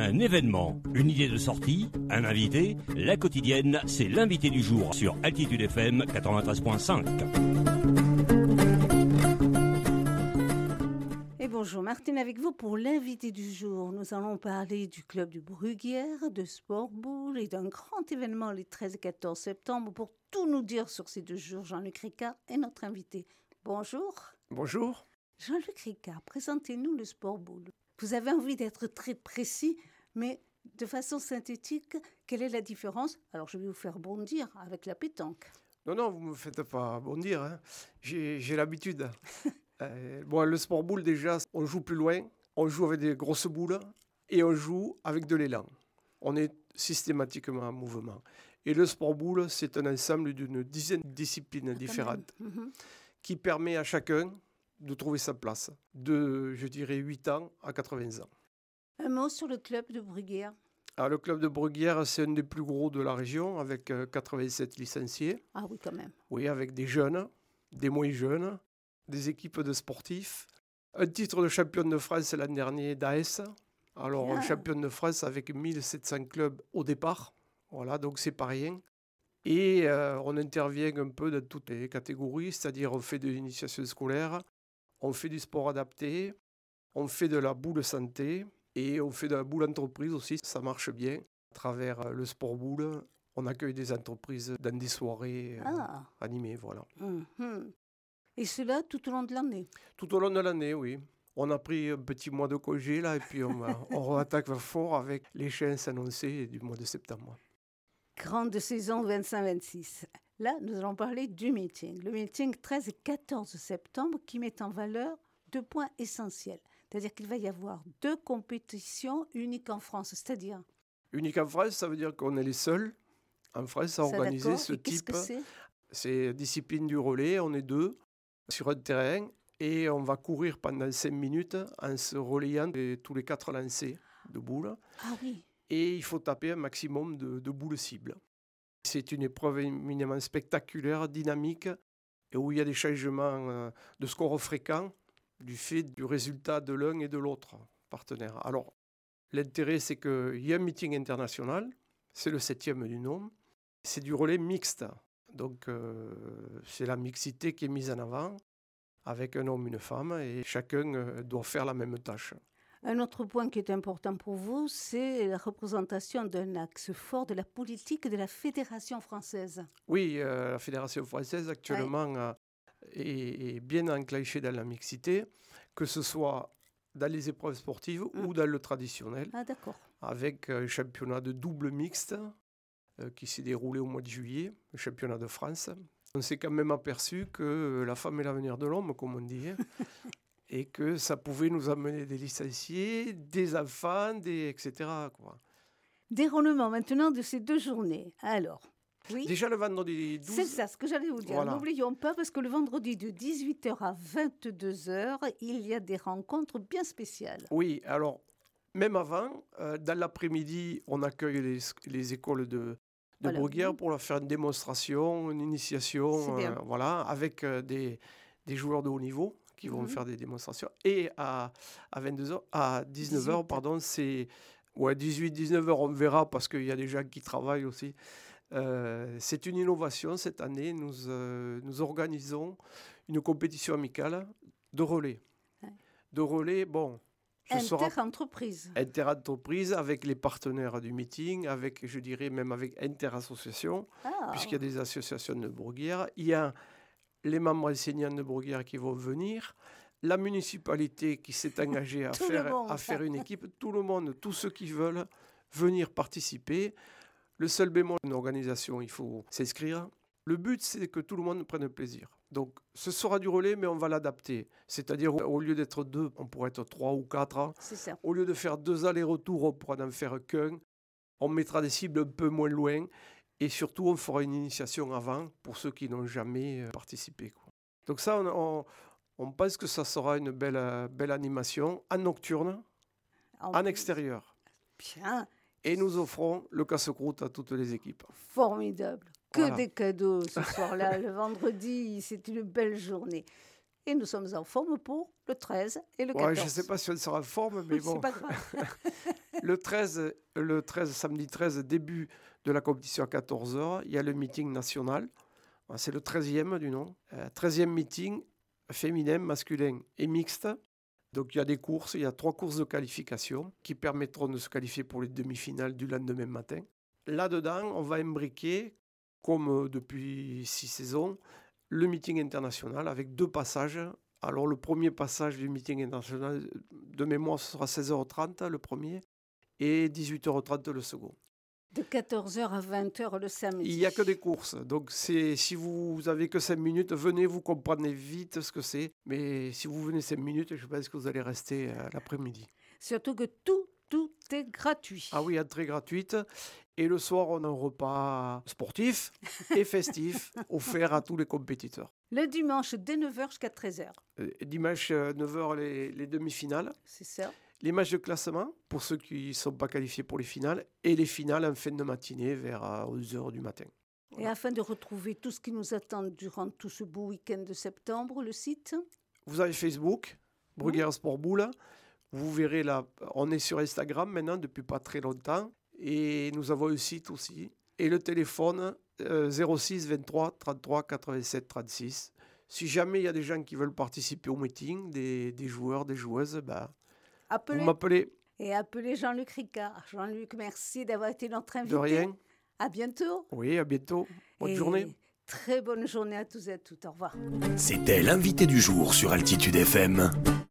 Un événement, une idée de sortie, un invité, la quotidienne, c'est l'invité du jour sur Altitude FM 93.5. Et bonjour Martine, avec vous pour l'invité du jour. Nous allons parler du club du Bruguière, de Sport Boule et d'un grand événement les 13 et 14 septembre. Pour tout nous dire sur ces 2 jours, Jean-Luc Ricard est notre invité. Bonjour. Bonjour. Jean-Luc Ricard, présentez-nous le Sport Boule. Vous avez envie d'être très précis, mais de façon synthétique, quelle est la différence? Alors je vais vous faire bondir avec la pétanque. Non, vous ne me faites pas bondir, hein. J'ai l'habitude. Le sport boule, déjà, on joue plus loin, on joue avec des grosses boules et on joue avec de l'élan. On est systématiquement en mouvement. Et le sport boule, c'est un ensemble d'une dizaine de disciplines différentes qui permet à chacun de trouver sa place, de, je dirais, 8 ans à 80 ans. Un mot sur le club de Bruguière. Alors, le club de Bruguière, c'est un des plus gros de la région, avec 87 licenciés. Ah oui, quand même. Oui, avec des jeunes, des moins jeunes, des équipes de sportifs. Un titre de championne de France l'an dernier d'AS. Alors, un championne de France avec 1700 clubs au départ. Voilà, donc c'est pas rien. Et on intervient un peu dans toutes les catégories, c'est-à-dire on fait de l'initiation scolaire, on fait du sport adapté, on fait de la boule santé et on fait de la boule entreprise aussi. Ça marche bien. À travers le sport boule, on accueille des entreprises dans des soirées animées. Voilà. Et cela tout au long de l'année? Tout au long de l'année, oui. On a pris un petit mois de congé là et puis on attaque fort avec l'échéance annoncée du mois de septembre. Grande saison 25-26. Là, nous allons parler du meeting. Le meeting 13 et 14 septembre qui met en valeur 2 points essentiels. C'est-à-dire qu'il va y avoir 2 compétitions uniques en France. C'est-à-dire unique en France, ça veut dire qu'on est les seuls en France à organiser ce type. Qu'est-ce que c'est? C'est discipline du relais. On est 2 sur un terrain et on va courir pendant 5 minutes en se relayant tous les 4 lancers de boules. Ah oui. Et il faut taper un maximum de boules cibles. C'est une épreuve éminemment spectaculaire, dynamique, et où il y a des changements de score fréquents du fait du résultat de l'un et de l'autre partenaire. Alors, l'intérêt, c'est qu'il y a un meeting international, c'est le 7e du nom, c'est du relais mixte. Donc, c'est la mixité qui est mise en avant, avec un homme et une femme, et chacun doit faire la même tâche. Un autre point qui est important pour vous, c'est la représentation d'un axe fort de la politique de la Fédération française. Oui, la Fédération française actuellement est bien enclenchée dans la mixité, que ce soit dans les épreuves sportives ou dans le traditionnel. Ah, d'accord. Avec un championnat de double mixte qui s'est déroulé au mois de juillet, le championnat de France. On s'est quand même aperçu que la femme est l'avenir de l'homme, comme on dit. Et que ça pouvait nous amener des licenciés, des enfants, etc. quoi. Déroulement maintenant de ces 2 journées. Alors, oui. Déjà le vendredi 12. C'est ça ce que j'allais vous dire. Voilà. N'oublions pas, parce que le vendredi de 18h à 22h, il y a des rencontres bien spéciales. Oui, alors, même avant, dans l'après-midi, on accueille les écoles de Bruguière pour leur faire une démonstration, une initiation, voilà, avec des joueurs de haut niveau qui vont faire des démonstrations. Et à 19h, c'est 18-19h, on verra parce qu'il y a des gens qui travaillent aussi. C'est une innovation cette année. Nous organisons une compétition amicale de relais. De relais, bon... Inter-entreprise. Inter-entreprise avec les partenaires du meeting, avec, je dirais même avec inter-associations, puisqu'il y a des associations de Bruguière. Il y a les membres enseignants de Bruguière qui vont venir, la municipalité qui s'est engagée à faire une équipe, tout le monde, tous ceux qui veulent venir participer. Le seul bémol d'une organisation, il faut s'inscrire. Le but, c'est que tout le monde prenne plaisir. Donc, ce sera du relais, mais on va l'adapter. C'est-à-dire, au lieu d'être 2, on pourrait être 3 ou 4. C'est ça. Au lieu de faire 2 allers-retours, on pourra n'en faire qu'un. On mettra des cibles un peu moins loin. Et surtout, on fera une initiation avant pour ceux qui n'ont jamais participé, quoi. Donc ça, on pense que ça sera une belle animation en nocturne, en extérieur. Bien. Et nous offrons le casse-croûte à toutes les équipes. Formidable. Que des cadeaux ce soir-là. Le vendredi, c'est une belle journée. Et nous sommes en forme pour le 13 et le 14. Je ne sais pas si on sera en forme, mais bon. C'est pas grave. Samedi 13, début de la compétition à 14h. Il y a le meeting national. C'est le 13e du nom. 13e meeting féminin, masculin et mixte. Donc il y a des courses, il y a 3 courses de qualification qui permettront de se qualifier pour les demi-finales du lendemain matin. Là-dedans, on va imbriquer, comme depuis 6 saisons, le meeting international avec 2 passages. Alors le premier passage du meeting international, de mémoire, ce sera 16h30 le premier et 18h30 le second. De 14h à 20h le samedi. Il n'y a que des courses. Donc, si vous n'avez que 5 minutes, venez, vous comprenez vite ce que c'est. Mais si vous venez 5 minutes, je pense que vous allez rester l'après-midi. Surtout que tout est gratuit. Ah oui, entrée gratuite. Et le soir, on a un repas sportif et festif offert à tous les compétiteurs. Le dimanche, dès 9h jusqu'à 13h. Dimanche, 9h, les demi-finales. C'est ça. Les matchs de classement, pour ceux qui ne sont pas qualifiés pour les finales, et les finales en fin de matinée vers 11h du matin. Voilà. Et afin de retrouver tout ce qui nous attend durant tout ce beau week-end de septembre, le site ? Vous avez Facebook, Bruguière Sport Boule. Vous verrez là, on est sur Instagram maintenant depuis pas très longtemps. Et nous avons le site aussi. Et le téléphone 06 23 33 87 36. Si jamais il y a des gens qui veulent participer au meeting, des joueurs, des joueuses, vous m'appelez. Et appelez Jean-Luc Ricard. Jean-Luc, merci d'avoir été notre invité. De rien. À bientôt. Oui, à bientôt. Bonne journée. Très bonne journée à tous et à toutes. Au revoir. C'était l'invité du jour sur Altitude FM.